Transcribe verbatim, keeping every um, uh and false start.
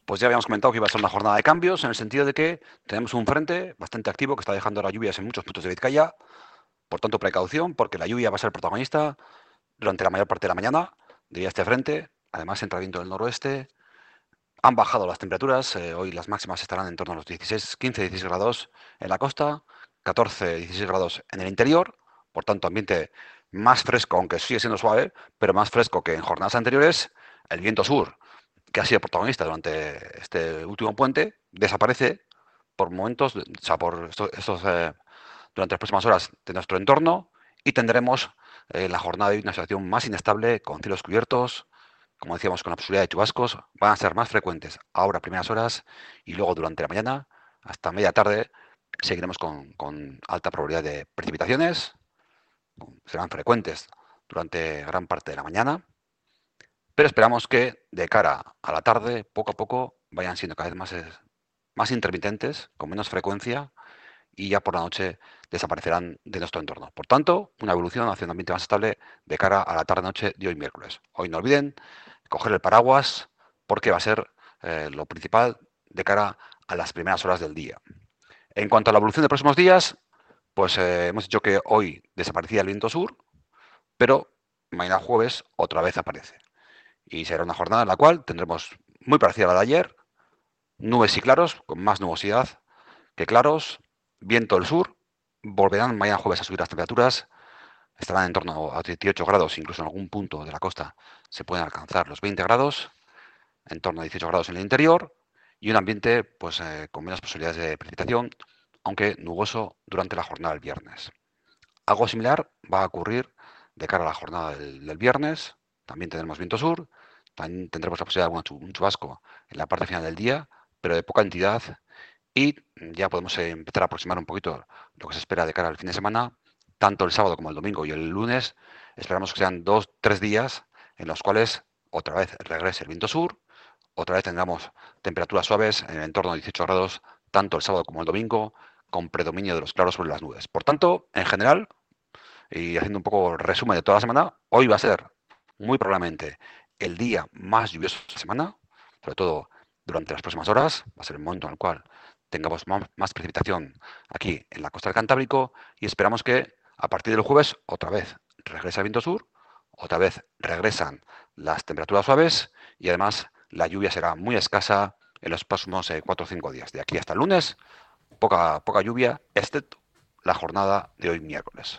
Pues ya habíamos comentado que iba a ser una jornada de cambios, en el sentido de que tenemos un frente bastante activo que está dejando ahora lluvias en muchos puntos de Vizcaya. Por tanto, precaución, porque la lluvia va a ser protagonista durante la mayor parte de la mañana, diría este frente. Además, entra viento del noroeste. Han bajado las temperaturas. Eh, hoy las máximas estarán en torno a los dieciséis, quince, dieciséis grados en la costa, catorce, dieciséis grados en el interior. Por tanto, ambiente más fresco, aunque sigue siendo suave, pero más fresco que en jornadas anteriores. El viento sur, que ha sido protagonista durante este último puente, desaparece por momentos, o sea, por estos, estos eh, durante las próximas horas de nuestro entorno, y tendremos eh, la jornada de hoy una situación más inestable, con cielos cubiertos, como decíamos, con la posibilidad de chubascos. Van a ser más frecuentes ahora, primeras horas, y luego durante la mañana, hasta media tarde, seguiremos con, con alta probabilidad de precipitaciones. Serán frecuentes durante gran parte de la mañana, pero esperamos que de cara a la tarde, poco a poco, vayan siendo cada vez más, más intermitentes, con menos frecuencia, y ya por la noche desaparecerán de nuestro entorno. Por tanto, una evolución hacia un ambiente más estable de cara a la tarde-noche de hoy miércoles. Hoy no olviden coger el paraguas, porque va a ser eh, lo principal de cara a las primeras horas del día. En cuanto a la evolución de próximos días, pues eh, hemos dicho que hoy desaparecía el viento sur, pero mañana jueves otra vez aparece. Y será una jornada en la cual tendremos muy parecida a la de ayer, nubes y claros, con más nubosidad que claros, viento del sur. Volverán mañana jueves a subir las temperaturas, estarán en torno a dieciocho grados, incluso en algún punto de la costa se pueden alcanzar los veinte grados, en torno a dieciocho grados en el interior, y un ambiente pues eh, con menos posibilidades de precipitación, aunque nuboso durante la jornada del viernes. Algo similar va a ocurrir de cara a la jornada del, del viernes. También tendremos viento sur, también tendremos la posibilidad de un chubasco en la parte final del día, pero de poca entidad, y ya podemos eh, empezar a aproximar un poquito lo que se espera de cara al fin de semana. Tanto el sábado como el domingo y el lunes esperamos que sean dos, tres días en los cuales otra vez regrese el viento sur, otra vez tendremos temperaturas suaves en el entorno de dieciocho grados, tanto el sábado como el domingo, con predominio de los claros sobre las nubes. Por tanto, en general, y haciendo un poco resumen de toda la semana, hoy va a ser muy probablemente el día más lluvioso de la semana, sobre todo durante las próximas horas. Va a ser el momento en el cual tengamos más, más precipitación aquí en la costa del Cantábrico, y esperamos que a partir del jueves otra vez regresa el viento sur, otra vez regresan las temperaturas suaves, y además la lluvia será muy escasa en los próximos eh, cuatro o cinco días. De aquí hasta el lunes, poca, poca lluvia, excepto la jornada de hoy miércoles.